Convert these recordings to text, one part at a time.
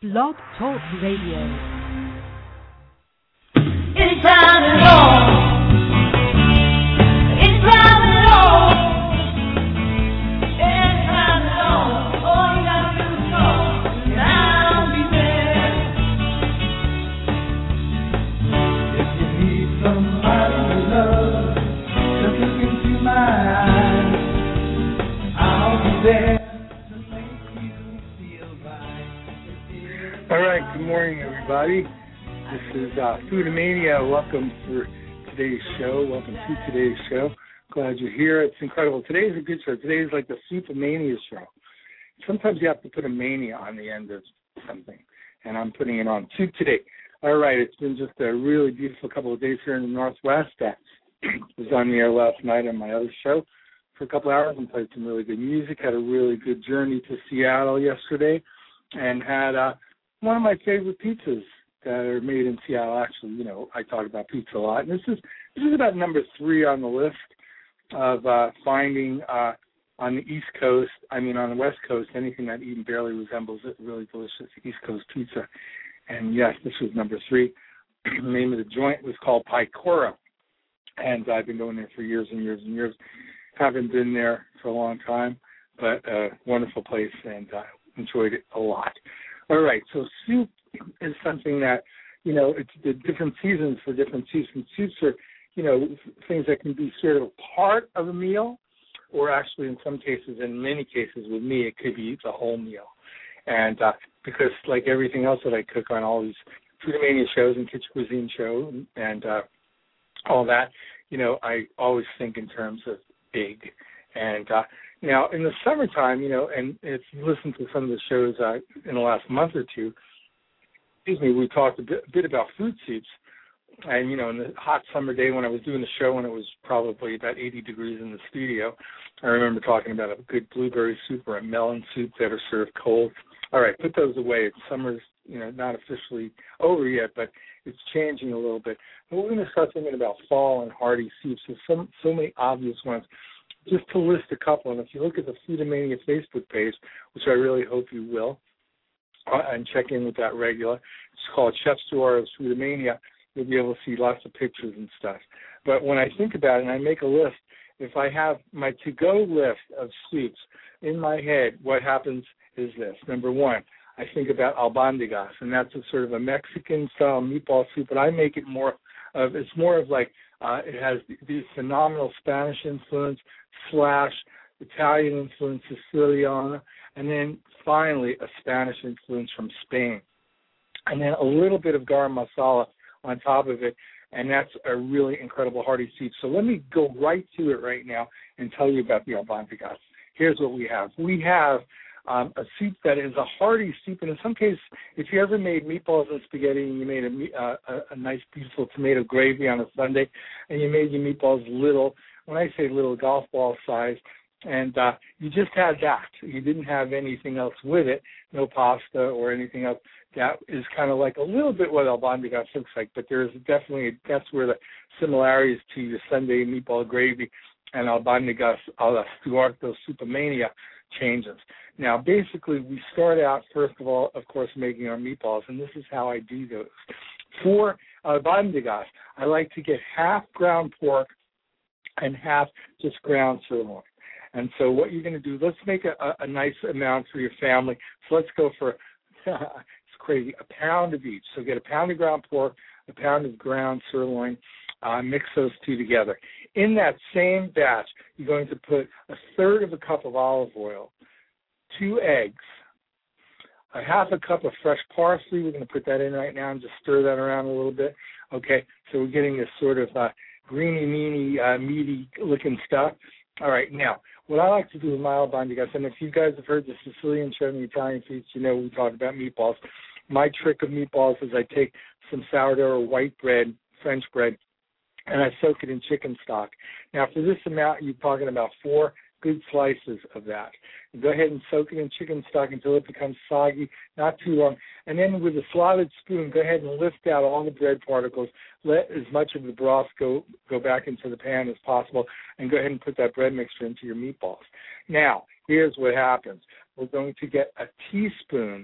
Blog Talk Radio. Anytime at all. Anytime at all. Anytime at all. All you gotta do is call, and I'll be there. If you need somebody to love, just look into my eyes. I'll be there to make you feel right. All right, good morning, everybody. This is Foodamania. Welcome for today's show. Welcome to today's show. Glad you're here. It's incredible. Today's a good show. Today is like the Foodamania show. Sometimes you have to put a mania on the end of something, and I'm putting it on Soup today. All right, it's been just a really beautiful couple of days here in the Northwest. I was on the air last night on my other show for a couple of hours and played some really good music. Had a really good journey to Seattle yesterday, and had one of my favorite pizzas that are made in Seattle. Actually, you know, I talk about pizza a lot. And this is about number 3 on the list of finding on the East Coast, on the West Coast, anything that even barely resembles it, really delicious East Coast pizza. And yes, this was number 3. The name of the joint was called Picoro. And I've been going there for years and years and years. Haven't been there for a long time, but a wonderful place, and enjoyed it a lot. All right, so soup is something that, you know, it's the different seasons for different soups. And soups are, you know, things that can be sort of a part of a meal, or actually in some cases, in many cases with me, it could be the whole meal. And because like everything else that I cook on all these Foodamania shows and Kitchen Cuisine show and all that, you know, I always think in terms of big. And now in the summertime, you know, and if you listen to some of the shows in the last month or two, we talked a bit about food soups. And, you know, in the hot summer day when I was doing the show when it was probably about 80 degrees in the studio, I remember talking about a good blueberry soup or a melon soup that are served cold. All right, put those away. Summer's, you know, not officially over yet, but it's changing a little bit. And we're going to start thinking about fall and hearty soups. There's so many obvious ones. Just to list a couple, and if you look at the Foodamania Facebook page, which I really hope you will, and check in with that regular, it's called Chef's Drawer of Foodamania. You'll be able to see lots of pictures and stuff. But when I think about it and I make a list, if I have my to-go list of soups in my head, what happens is this. Number 1, I think about albondigas, and that's a sort of a Mexican-style meatball soup, but I make it more of like, it has the phenomenal Spanish influence / Italian influence, Siciliana, and then finally a Spanish influence from Spain. And then a little bit of garam masala on top of it, and that's a really incredible hearty soup. So let me go right to it right now and tell you about the albondigas. Here's what we have. We have a soup that is a hearty soup, and in some cases, if you ever made meatballs and spaghetti and you made a nice, beautiful tomato gravy on a Sunday, and you made your meatballs little, when I say little, golf ball size, and you just had that. You didn't have anything else with it, no pasta or anything else. That is kind of like a little bit what albondigas looks like, but there's definitely, that's where the similarities to your Sunday meatball gravy and albondigas a la Stuarto Supermania changes. Now, basically, we start out, first of all, of course, making our meatballs, and this is how I do those. For albondigas, I like to get half ground pork and half just ground sirloin. And so what you're going to do, let's make a nice amount for your family. So let's go for, it's crazy, a pound of each. So get a pound of ground pork, a pound of ground sirloin, mix those two together. In that same batch, you're going to put a third of a cup of olive oil, 2 eggs, a half a cup of fresh parsley. We're going to put that in right now and just stir that around a little bit. Okay, so we're getting this sort of greeny, meaty looking stuff. All right, now, what I like to do with my albondigas, and if you guys have heard the Sicilian show and the Italian feast, you know we talk about meatballs. My trick of meatballs is I take some sourdough or white bread, French bread, and I soak it in chicken stock. Now, for this amount, you're talking about 4 good slices of that. And go ahead and soak it in chicken stock until it becomes soggy, not too long. And then with a slotted spoon, go ahead and lift out all the bread particles. Let as much of the broth go back into the pan as possible, and go ahead and put that bread mixture into your meatballs. Now, here's what happens. We're going to get a teaspoon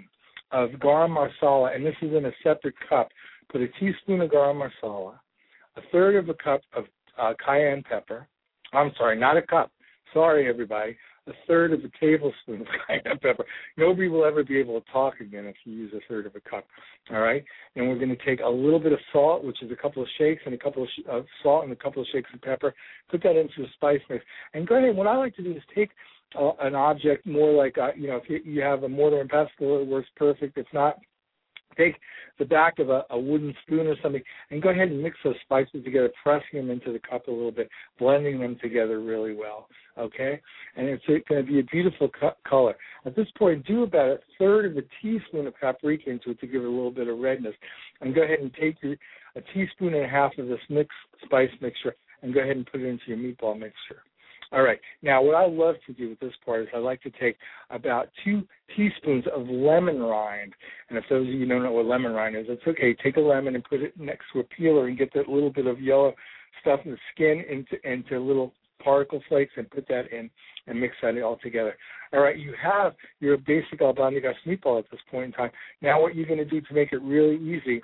of garam masala, and this is in a separate cup. Put a teaspoon of garam masala, a third of a cup of cayenne pepper. I'm sorry, not a cup. Sorry, everybody. A third of a tablespoon of cayenne pepper. Nobody will ever be able to talk again if you use a third of a cup. All right? And we're going to take a little bit of salt, which is a couple of shakes, and a couple of salt and a couple of shakes of pepper. Put that into a spice mix. And go ahead. What I like to do is take an object more like, if you have a mortar and pestle, it works perfect. If not, take the back of a wooden spoon or something and go ahead and mix those spices together, pressing them into the cup a little bit, blending them together really well, okay? And it's going to be a beautiful color. At this point, do about a third of a teaspoon of paprika into it to give it a little bit of redness. And go ahead and take a teaspoon and a half of this mixed spice mixture and go ahead and put it into your meatball mixture. All right. Now, what I love to do with this part is I like to take about 2 teaspoons of lemon rind. And if those of you don't know what lemon rind is, it's okay. Take a lemon and put it next to a peeler and get that little bit of yellow stuff in the skin into little particle flakes and put that in and mix that all together. All right. You have your basic albondigas meatball at this point in time. Now, what you're going to do to make it really easy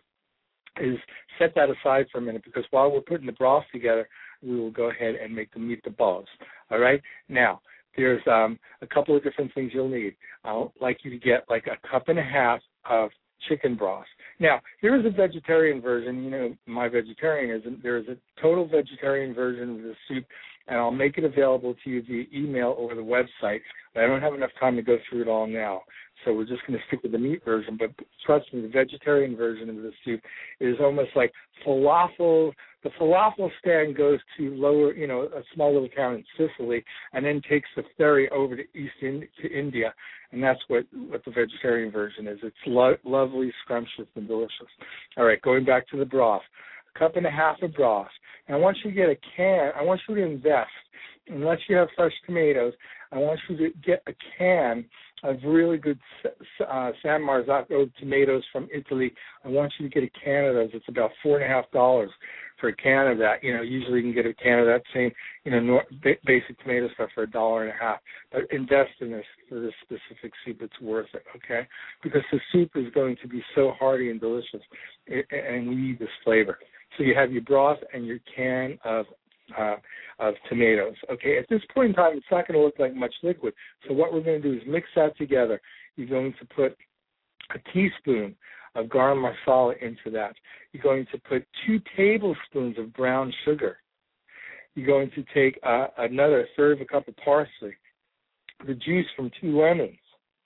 is set that aside for a minute, because while we're putting the broth together, we will go ahead and make the meatballs. All right? Now, there's a couple of different things you'll need. I'd like you to get like a cup and a half of chicken broth. Now, there is a vegetarian version. You know, my vegetarianism. There is a total vegetarian version of this soup, and I'll make it available to you via email or the website. But I don't have enough time to go through it all now. So we're just going to stick with the meat version. But trust me, the vegetarian version of the soup is almost like falafel. The falafel stand goes to a small little town in Sicily, and then takes the ferry over to to India, and that's what the vegetarian version is. It's lovely, scrumptious, and delicious. All right, going back to the broth, a cup and a half of broth. And once you get a can, I want you to invest. Unless you have fresh tomatoes, I want you to get a can of really good San Marzocco tomatoes from Italy. I want you to get a can of those. It's about $4.50 for a can of that. Usually you can get a can of that same, basic tomato stuff for $1.50. But invest in this for this specific soup. It's worth it, okay? Because the soup is going to be so hearty and delicious, and we need this flavor. So you have your broth and your can of tomatoes. Okay, at this point in time, it's not going to look like much liquid. So what we're going to do is mix that together. You're going to put a teaspoon of garam masala into that. You're going to put 2 tablespoons of brown sugar. You're going to take another third of a cup of parsley, the juice from 2 lemons,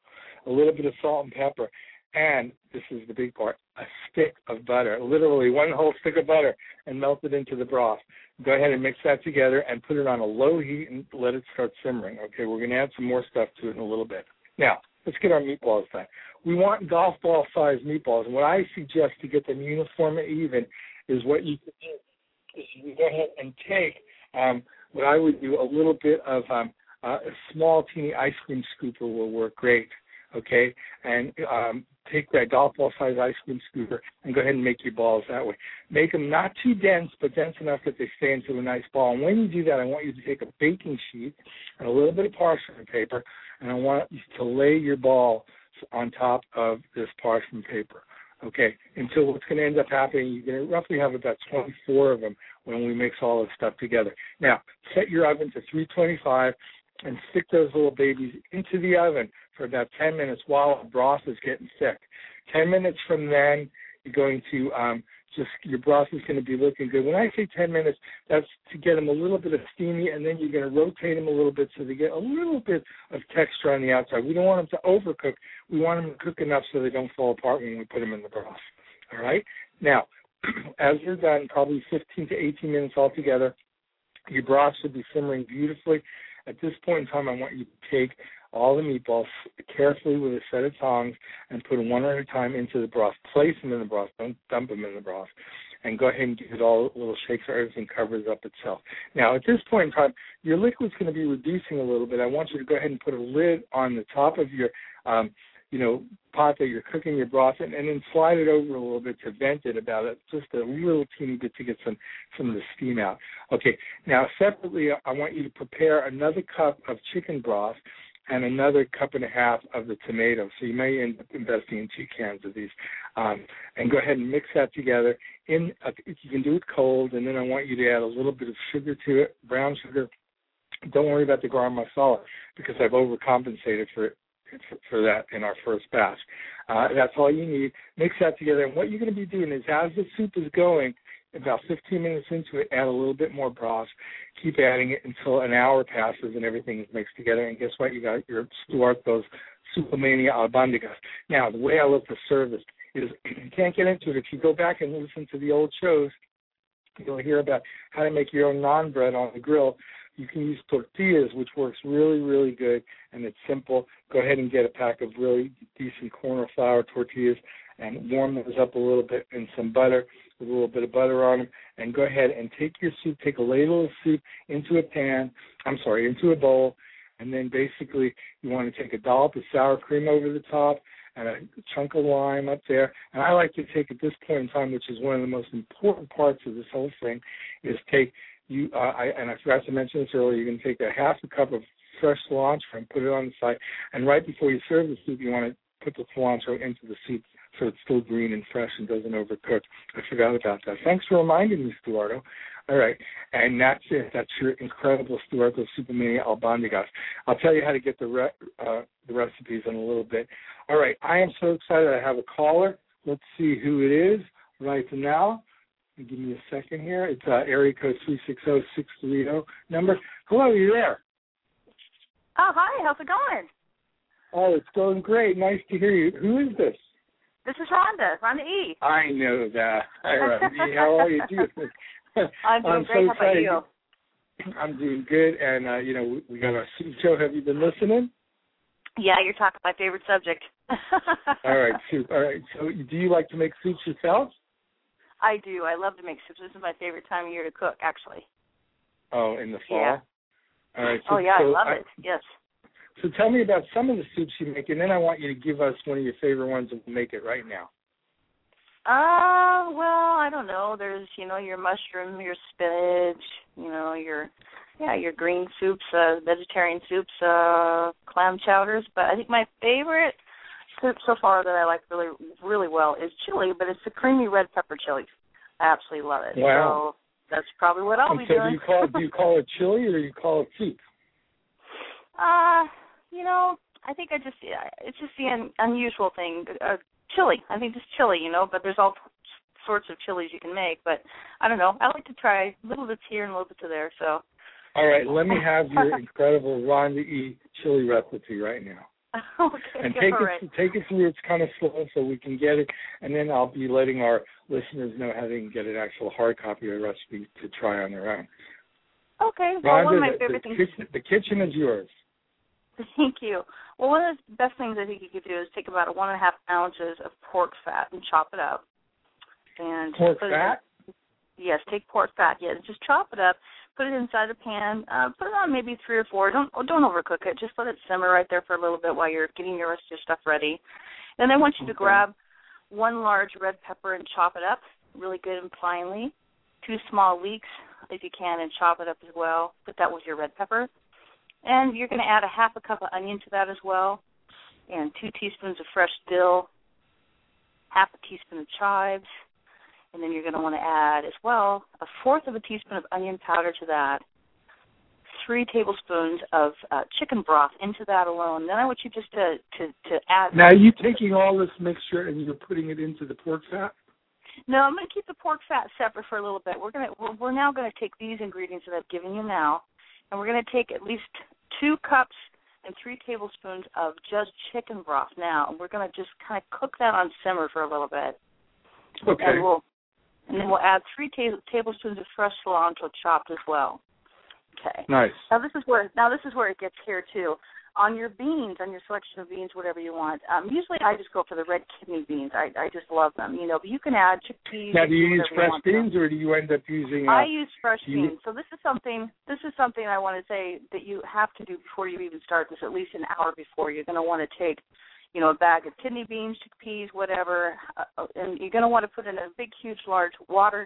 a little bit of salt and pepper, and this is the big part, a stick of butter, literally 1 whole stick of butter, and melt it into the broth. Go ahead and mix that together and put it on a low heat and let it start simmering. Okay, we're going to add some more stuff to it in a little bit. Now, let's get our meatballs done. We want golf ball sized meatballs, and what I suggest to get them uniform and even is what you can do is you go ahead and take what I would do, a little bit of a small teeny ice cream scooper will work great. Okay, and take that golf ball size ice cream scooper and go ahead and make your balls that way. Make them not too dense, but dense enough that they stay into a nice ball. And when you do that, I want you to take a baking sheet and a little bit of parchment paper, and I want you to lay your ball on top of this parchment paper. Okay, until what's going to end up happening, you're going to roughly have about 24 of them when we mix all this stuff together. Now, set your oven to 325 and stick those little babies into the oven for about 10 minutes while the broth is getting thick. 10 minutes from then, you're going to your broth is going to be looking good. When I say 10 minutes, that's to get them a little bit of steamy, and then you're going to rotate them a little bit so they get a little bit of texture on the outside. We don't want them to overcook. We want them to cook enough so they don't fall apart when we put them in the broth. All right? Now, as you're done, probably 15 to 18 minutes altogether, your broth should be simmering beautifully. At this point in time, I want you to take all the meatballs carefully with a set of tongs and put them one at a time into the broth. Place them in the broth. Don't dump them in the broth. And go ahead and give it all little shakes so everything covers up itself. Now, at this point in time, your liquid's going to be reducing a little bit. I want you to go ahead and put a lid on the top of your pot that you're cooking your broth in, and then slide it over a little bit to vent it just a little teeny bit to get some of the steam out. Okay, now separately, I want you to prepare another cup of chicken broth, and another cup and a half of the tomato. So you may end up investing in 2 cans of these. And go ahead and mix that together. You can do it cold, and then I want you to add a little bit of sugar to it, brown sugar. Don't worry about the garam masala because I've overcompensated for that in our first batch. That's all you need. Mix that together. And what you're going to be doing is as the soup is going, about 15 minutes into it, add a little bit more broth. Keep adding it until an hour passes and everything is mixed together. And guess what? You got your Stuarto's Supamania Albondigas. Now, the way I love to serve this is you can't get into it. If you go back and listen to the old shows, you'll hear about how to make your own naan bread on the grill. You can use tortillas, which works really, really good, and it's simple. Go ahead and get a pack of really decent corn or flour tortillas and warm those up a little bit in some butter, with a little bit of butter on them, and go ahead and take your soup, take a ladle of soup into a bowl, and then basically you want to take a dollop of sour cream over the top and a chunk of lime up there. And I like to take at this point in time, which is one of the most important parts of this whole thing, is take I forgot to mention this earlier, you're going to take a half a cup of fresh cilantro and put it on the side. And right before you serve the soup, you want to put the cilantro into the soup so it's still green and fresh and doesn't overcook. I forgot about that. Thanks for reminding me, Stuarto. All right, and that's it. That's your incredible Stuarto Supamania Albondigas. I'll tell you how to get the recipes in a little bit. All right, I am so excited. I have a caller. Let's see who it is right now. Give me a second here. It's area code 360630 number. Hello, are you there? Oh, hi. How's it going? Oh, it's going great. Nice to hear you. Who is this? This is Rhonda E. I know that. Hi, Rhonda E. How are you doing? I'm doing great. So how about you? I'm doing good. And, we got our soup show. Have you been listening? Yeah, you're talking my favorite subject. All right, soup. All right. So do you like to make soups yourself? I do. I love to make soups. This is my favorite time of year to cook, actually. Oh, in the fall? Yeah. All right. So, I love it. Yes. So tell me about some of the soups you make, and then I want you to give us one of your favorite ones and we'll make it right now. Well, I don't know. There's, your mushroom, your spinach, your green soups, vegetarian soups, clam chowders. But I think my favorite soup so far that I like really, really well is chili, but it's the creamy red pepper chili. I absolutely love it. Wow. So that's probably what I'll be so doing. Do you call it chili or do you call it soup? I think it's just the unusual thing. Chili. I think just chili, but there's all sorts of chilies you can make. But I don't know. I like to try a little bit here and a little bit there. So. All right. Let me have your incredible Rhonda E. chili recipe right now. Okay. And take it through. It's kind of slow so we can get it. And then I'll be letting our listeners know how they can get an actual hard copy of the recipe to try on their own. Okay. Well, Rhonda, one of my favorite things. The kitchen is yours. Thank you. Well, one of the best things I think you could do is take about 1.5 ounces of pork fat and chop it up. And pork fat? Yes, take pork fat. Yeah, just chop it up. Put it inside a pan. Put it on maybe 3 or 4. Don't overcook it. Just let it simmer right there for a little bit while you're getting your rest of your stuff ready. Then I want you to grab 1 large red pepper and chop it up really good and finely. 2 small leeks, if you can, and chop it up as well. Put that with your red pepper. And you're going to add 1/2 cup of onion to that as well, and 2 teaspoons of fresh dill, 1/2 teaspoon of chives, and then you're going to want to add as well 1/4 teaspoon of onion powder to that, 3 tablespoons of chicken broth into that alone. Then I want you just to add. Now, are you taking all this mixture and you're putting it into the pork fat? No, I'm going to keep the pork fat separate for a little bit. We're now going to take these ingredients that I've given you now, and we're going to take at least 2 cups and 3 tablespoons of just chicken broth now, and we're going to just kind of cook that on simmer for a little bit. Okay. And then we'll add 3 tablespoons of fresh cilantro chopped as well. Okay. Nice. Now this is where it gets here too. On your beans, on your selection of beans, whatever you want. Usually I just go for the red kidney beans. I just love them, But you can add chickpeas. Now, do you use fresh beans, or do you end up using? I use fresh beans. So this is something I want to say that you have to do before you even start this. At least an hour before, you're going to want to take, a bag of kidney beans, chickpeas, whatever, and you're going to want to put in a big, huge, large water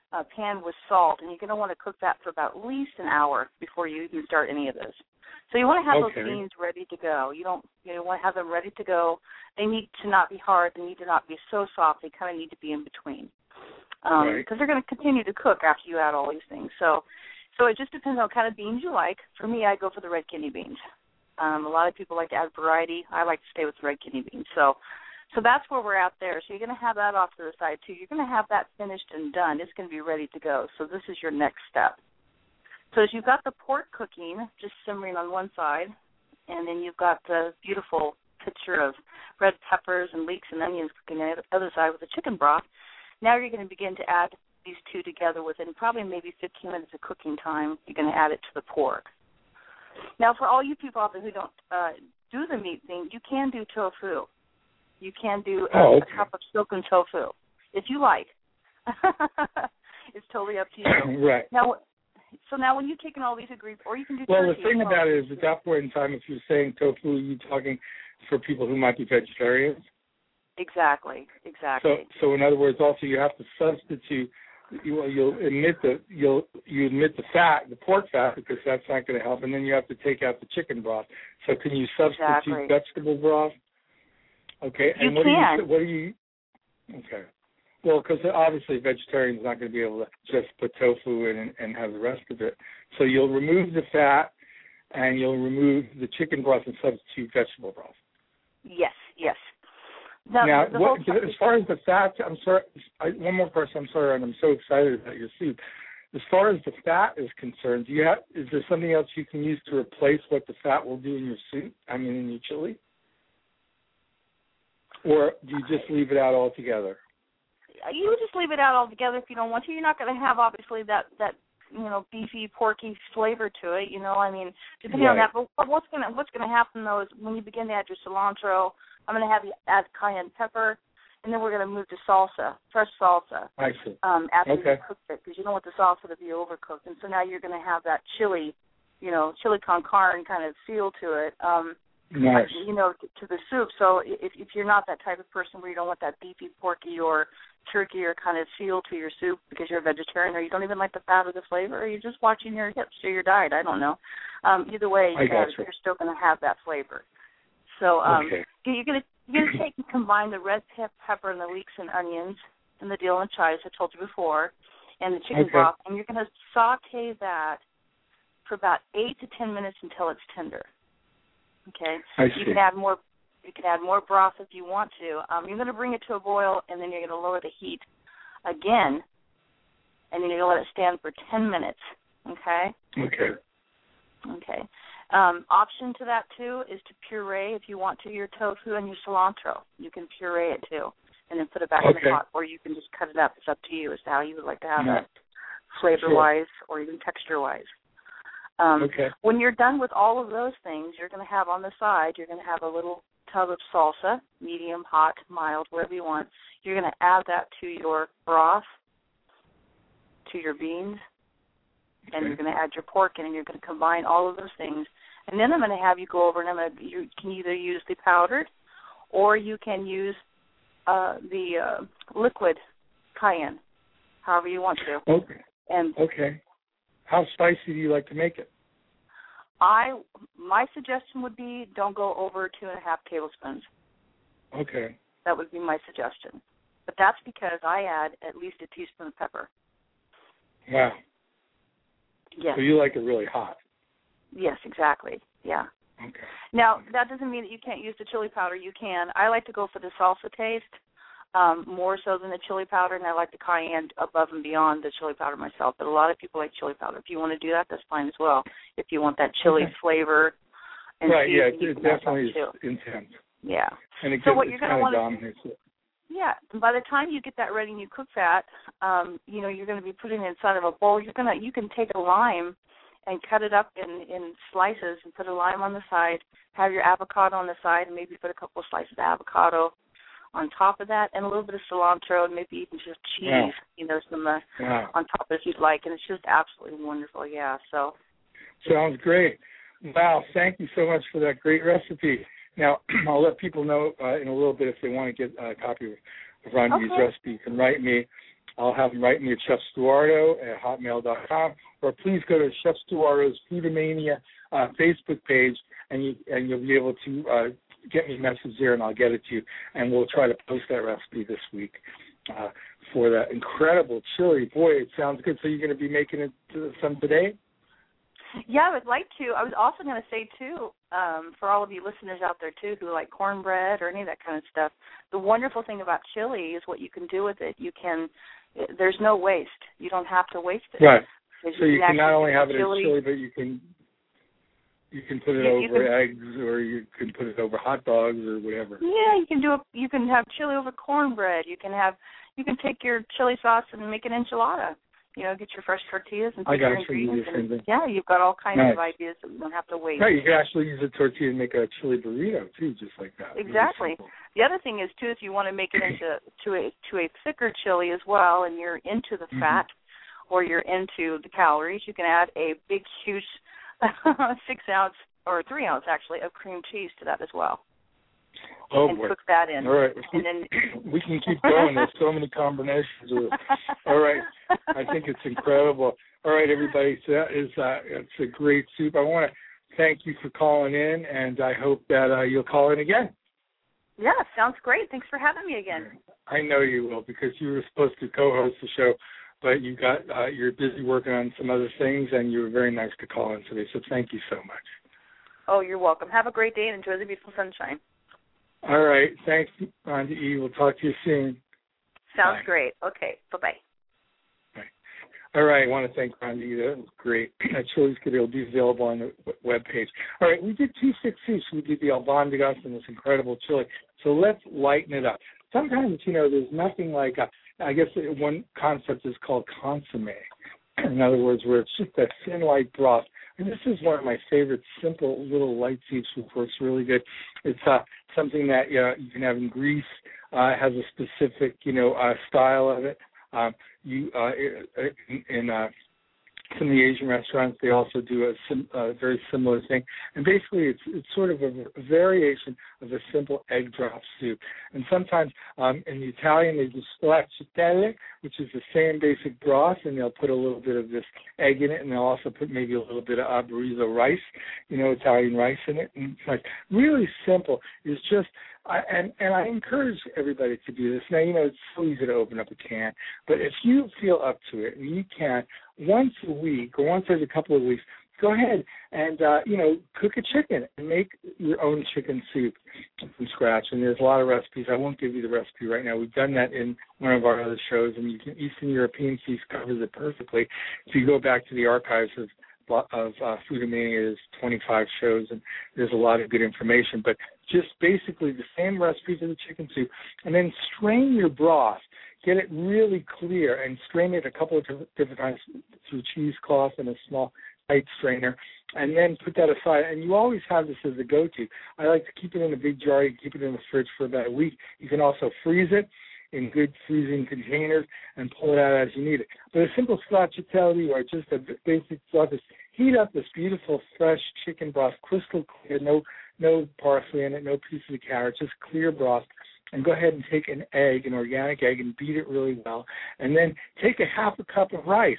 pan with salt, and you're going to want to cook that for about at least an hour before you even start any of this. So you want to have those beans ready to go. You want to have them ready to go. They need to not be hard. They need to not be so soft. They kind of need to be in between because they're going to continue to cook after you add all these things. So it just depends on what kind of beans you like. For me, I go for the red kidney beans. A lot of people like to add variety. I like to stay with the red kidney beans. So that's where we're at there. So you're going to have that off to the side, too. You're going to have that finished and done. It's going to be ready to go. So this is your next step. So as you've got the pork cooking, just simmering on one side, and then you've got the beautiful picture of red peppers and leeks and onions cooking on the other side with the chicken broth, now you're going to begin to add these two together within probably maybe 15 minutes of cooking time. You're going to add it to the pork. Now, for all you people out there who don't do the meat thing, you can do tofu. You can do a cup of silken tofu, if you like. It's totally up to you. Right. Now when you've taken all these ingredients, or you can do well, turkey. The thing about it is, at that point in time, if you're saying tofu, you're talking for people who might be vegetarians? Exactly. So in other words, also you have to substitute. You'll omit the fat, the pork fat, because that's not going to help, and then you have to take out the chicken broth. So can you substitute vegetable broth? Okay. And what do you? Okay. Well, because obviously a vegetarian is not going to be able to just put tofu in and have the rest of it. So you'll remove the fat, and you'll remove the chicken broth and substitute vegetable broth. Yes. Now, as far as the fat, I'm sorry, one more question, I'm sorry, and I'm so excited about your soup. As far as the fat is concerned, is there something else you can use to replace what the fat will do in your soup, in your chili? Or do you just leave it out altogether? You would just leave it out altogether if you don't want to. You're not going to have, obviously, that beefy, porky flavor to it, depending on that. But what's going to happen, though, is when you begin to add your cilantro, I'm going to have you add cayenne pepper, and then we're going to move to salsa, fresh salsa. I see. After you cook it, because you don't want the salsa to be overcooked. And so now you're going to have that chili, chili con carne kind of feel to it. Nice. To the soup. So if you're not that type of person where you don't want that beefy, porky, or turkey or kind of feel to your soup because you're a vegetarian, or you don't even like the fat or the flavor, or you're just watching your hips or your diet, I don't know. Either way, you're still going to have that flavor. So you're going to take and combine the red pepper and the leeks and onions and the dill and chives I told you before, and the chicken broth, and you're going to saute that for about 8 to 10 minutes until it's tender. Okay. You can add more. You can add more broth if you want to. You're going to bring it to a boil, and then you're going to lower the heat again, and then you're going to let it stand for 10 minutes. Okay. Okay. Option to that too is to puree if you want to your tofu and your cilantro. You can puree it too, and then put it back in the pot, or you can just cut it up. It's up to you as to how you would like to have it, flavor-wise or even texture-wise. When you're done with all of those things, you're going to have on the side, you're going to have a little tub of salsa, medium, hot, mild, whatever you want. You're going to add that to your broth, to your beans, and you're going to add your pork in, and you're going to combine all of those things. And then I'm going to have you go over, and you can either use the powdered or you can use the liquid cayenne, however you want to. Okay. How spicy do you like to make it? My suggestion would be don't go over 2.5 tablespoons. Okay. That would be my suggestion. But that's because I add at least a teaspoon of pepper. Wow. Yes. So you like it really hot? Yes, exactly. Yeah. Okay. Now, that doesn't mean that you can't use the chili powder. You can. I like to go for the salsa taste more so than the chili powder, and I like the cayenne above and beyond the chili powder myself. But a lot of people like chili powder. If you want to do that, that's fine as well. If you want that chili flavor. And it definitely is intense. Yeah. And it so what you're going to want to Yeah, and by the time you get that ready and you cook that, you're going to be putting it inside of a bowl. You can take a lime and cut it up in slices and put a lime on the side, have your avocado on the side, and maybe put a couple of slices of avocado on top of that, and a little bit of cilantro, and maybe even just cheese, some on top if you'd like, and it's just absolutely wonderful, So sounds great. Wow, thank you so much for that great recipe. Now, I'll let people know in a little bit if they want to get a copy of Ron B's recipe. You can write me I'll have them write me at chefstuardo@hotmail.com, or please go to Chef Stuardo's Foodamania Facebook page, and you'll be able to get me a message there, and I'll get it to you. And we'll try to post that recipe this week for that incredible chili. Boy, it sounds good. So you're going to be making it some today? Yeah, I would like to. I was also going to say, too, for all of you listeners out there, too, who like cornbread or any of that kind of stuff, the wonderful thing about chili is what you can do with it. There's no waste. You don't have to waste it. Right. So you can not only have it as chili, but you can put it over eggs, or you can put it over hot dogs or whatever. Yeah, you can have chili over cornbread. You can take your chili sauce and make an enchilada. Get your fresh tortillas and take your ingredients. Yeah, you've got all kinds of ideas that you don't have to waste. Right, you can actually use a tortilla and make a chili burrito too, just like that. Exactly. Really the other thing is too, if you want to make it into a thicker chili as well, and you're into the fat or you're into the calories, you can add a big, huge 6-ounce or 3-ounce actually of cream cheese to that as well. Oh, and boy. cook that in. All right. And then we can keep going. There's so many combinations of it. All right. I think it's incredible. All right, everybody. So that is it's a great soup. I want to thank you for calling in, and I hope that you'll call in again. Yeah, sounds great. Thanks for having me again. I know you will, because you were supposed to co-host the show, but you're busy working on some other things, and you were very nice to call in today. So thank you so much. Oh, you're welcome. Have a great day and enjoy the beautiful sunshine. All right. Thanks, Rhonda E. We'll talk to you soon. Sounds great. Okay. Bye-bye. Bye. All right. I want to thank Rhonda E. That was great. That chili's good. It'll be available on the webpage. All right. We did 2 6 soups. We did the albondigas and this incredible chili. So let's lighten it up. Sometimes, there's nothing like, I guess one concept is called consommé. In other words, where it's just a thin, light broth. And this is one of my favorite simple little light soups, which works really good. It's something that you can have in Greece. Has a specific, style of it. In some of the Asian restaurants, they also do a very similar thing. And basically, it's sort of a variation of a simple egg drop soup. And sometimes in the Italian, they do stracciatelle, which is the same basic broth, and they'll put a little bit of this egg in it, and they'll also put maybe a little bit of abbruzzo rice, Italian rice in it. And it's like really simple. It's just, and I encourage everybody to do this. Now, it's so easy to open up a can, but if you feel up to it, and you can, once a week or once every couple of weeks, go ahead and, cook a chicken and make your own chicken soup from scratch. And there's a lot of recipes. I won't give you the recipe right now. We've done that in one of our other shows, and Eastern European Feast covers it perfectly. If you go back to the archives of Foodamania, there's 25 shows, and there's a lot of good information. But just basically the same recipe for the chicken soup, and then strain your broth. Get it really clear and strain it a couple of different times through cheesecloth and a small tight strainer, and then put that aside. And you always have this as a go-to. I like to keep it in a big jar. You can keep it in the fridge for about a week. You can also freeze it in good freezing containers and pull it out as you need it. But a simple stracciatelle or just a basic broth is heat up this beautiful fresh chicken broth, crystal clear, no parsley in it, no piece of carrot, just clear broth. And go ahead and take an organic egg, and beat it really well. And then take a half a cup of rice.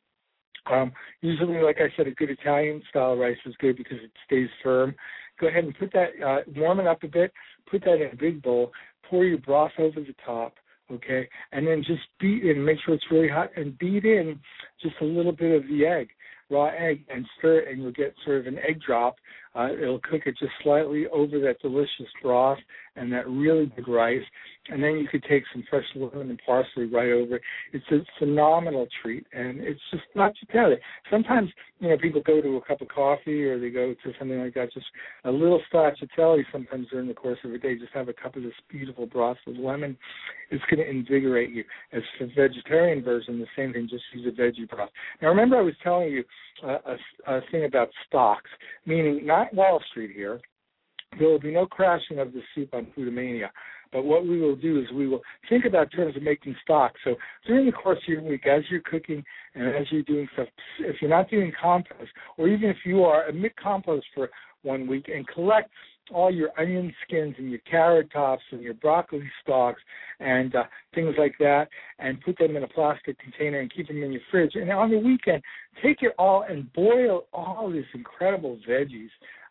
Usually, like I said, a good Italian-style rice is good because it stays firm. Go ahead and put that, warm it up a bit, put that in a big bowl, pour your broth over the top, okay? And then just beat in, make sure it's really hot, and beat in just a little bit of the egg, raw egg, and stir it, and you'll get sort of an egg drop. It'll cook it just slightly over that delicious broth and that really good rice. And then you could take some fresh lemon and parsley right over it. It's a phenomenal treat, and it's just not to tell you. Sometimes, people go to a cup of coffee or they go to something like that, just a little stracciatelle sometimes during the course of a day. Just have a cup of this beautiful broth with lemon. It's going to invigorate you. As for the vegetarian version, the same thing, just use a veggie broth. Now, remember I was telling you a thing about stocks, meaning not Wall Street here. There will be no crashing of the soup on Foodamania. But what we will do is we will think about terms of making stock. So during the course of your week, as you're cooking and as you're doing stuff, if you're not doing compost, or even if you are, admit compost for 1 week and collect all your onion skins and your carrot tops and your broccoli stalks and things like that, and put them in a plastic container and keep them in your fridge. And on the weekend, take it all and boil all these incredible veggies.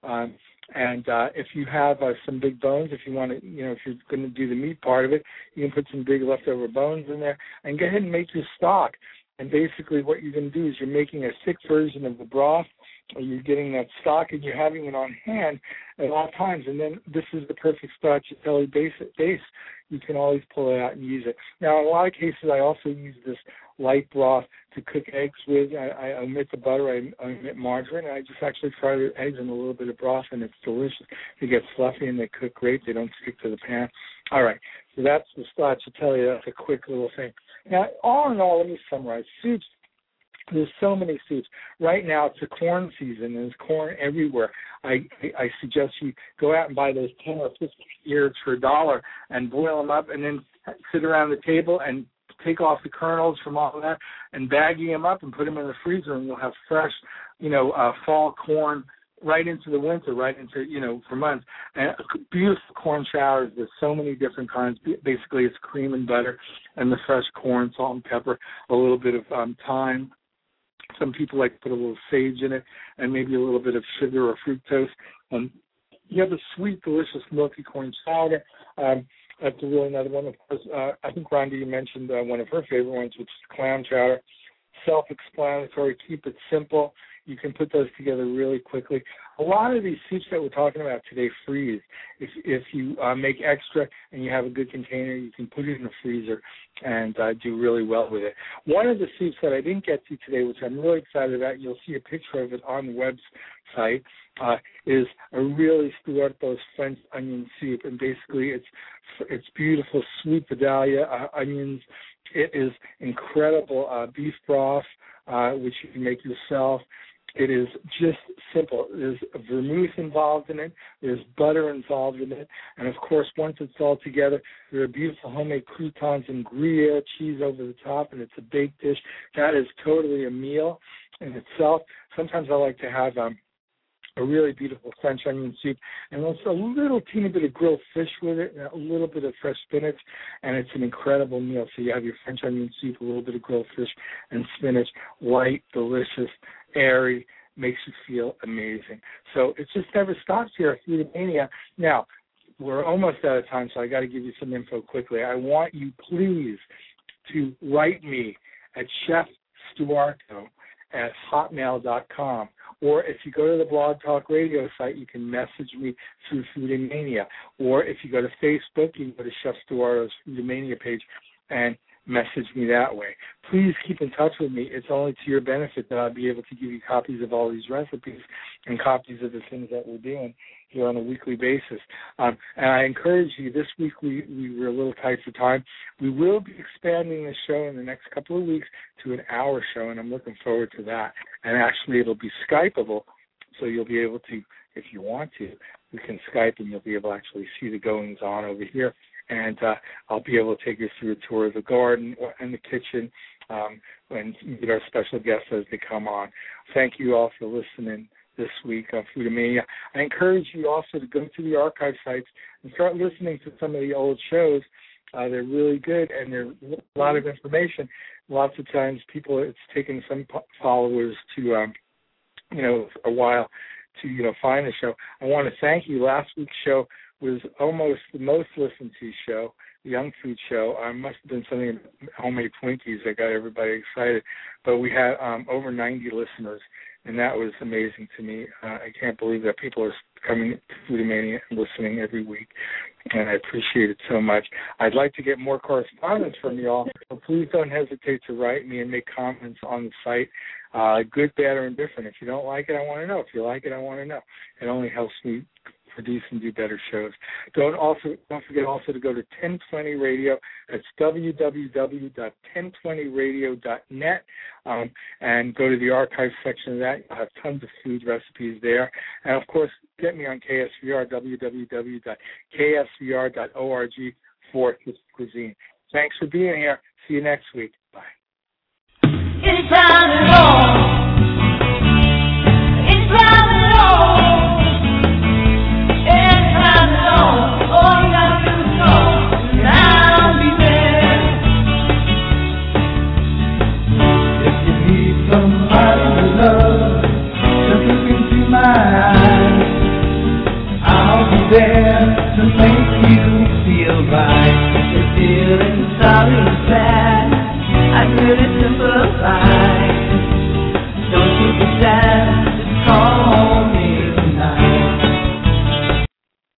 And if you have some big bones, if you want to, if you're going to do the meat part of it, you can put some big leftover bones in there and go ahead and make your stock. And basically what you're going to do is you're making a thick version of the broth, or you're getting that stock and you're having it on hand at all times. And then this is the perfect stracciatella base. You can always pull it out and use it. Now, in a lot of cases, I also use this light broth to cook eggs with. I omit the butter, I omit margarine, and I just actually fry the eggs in a little bit of broth, and it's delicious. They get fluffy and they cook great. They don't stick to the pan. All right, so that's the stracciatella. That's a quick little thing. Now, all in all, let me summarize. Soups, there's so many soups. Right now, it's a corn season, and there's corn everywhere. I suggest you go out and buy those 10 or 15 ears for $1 and boil them up, and then sit around the table and take off the kernels from all of that and baggie them up and put them in the freezer, and you'll have fresh, fall corn right into the winter, right into, for months. And beautiful corn showers. There's so many different kinds. Basically, it's cream and butter and the fresh corn, salt and pepper, a little bit of thyme. Some people like to put a little sage in it and maybe a little bit of sugar or fructose. You have a sweet, delicious, milky corn chowder. That's really another one. Of course, I think Rhonda, you mentioned one of her favorite ones, which is clam chowder. Self-explanatory. Keep it simple. You can put those together really quickly. A lot of these soups that we're talking about today freeze. If you make extra and you have a good container, you can put it in the freezer and do really well with it. One of the soups that I didn't get to today, which I'm really excited about, you'll see a picture of it on the website, is a really Stuarto's French onion soup. And basically it's beautiful sweet Vidalia onions. It is incredible beef broth, which you can make yourself. It is just simple. There's vermouth involved in it. There's butter involved in it. And, of course, once it's all together, there are beautiful homemade croutons and Gruyere cheese over the top, and it's a baked dish. That is totally a meal in itself. Sometimes I like to have a really beautiful French onion soup, and also a little teeny bit of grilled fish with it, and a little bit of fresh spinach, and it's an incredible meal. So you have your French onion soup, a little bit of grilled fish and spinach, light, delicious, airy, makes you feel amazing. So it just never stops here at Foodamania. Now, we're almost out of time, so I got to give you some info quickly. I want you, please, to write me at chefstuarto@hotmail.com. Or if you go to the Blog Talk Radio site, you can message me through Foodamania. Or if you go to Facebook, you can go to Chef Stuarto's Foodamania page and message me that way. Please keep in touch with me. It's only to your benefit that I'll be able to give you copies of all these recipes and copies of the things that we're doing here on a weekly basis. And I encourage you, this week we were a little tight for time. We will be expanding the show in the next couple of weeks to an hour show, and I'm looking forward to that. And actually it'll be Skypeable, so you'll be able to, if you want to, we can Skype and you'll be able to actually see the goings on over here. And I'll be able to take you through a tour of the garden and the kitchen and meet our special guests as they come on. Thank you all for listening this week on Foodamania. I encourage you also to go to the archive sites and start listening to some of the old shows. They're really good, and there's a lot of information. Lots of times it's taken some followers to, a while to, find the show. I want to thank you. Last week's show was almost the most listened to show, the Young Food Show. Must have been something homemade Twinkies that got everybody excited. But we had over 90 listeners, and that was amazing to me. I can't believe that people are coming to Foodamania and listening every week, and I appreciate it so much. I'd like to get more correspondence from you all, so please don't hesitate to write me and make comments on the site, good, bad, or indifferent. If you don't like it, I want to know. If you like it, I want to know. It only helps me produce and do better shows. Don't forget also to go to 1020 Radio. That's www.1020radio.net, and go to the archive section of that. You'll have tons of food recipes there. And, of course, get me on KSVR, www.ksvr.org for this cuisine. Thanks for being here. See you next week. Bye. It's round and roll. It's round and roll. really simple life.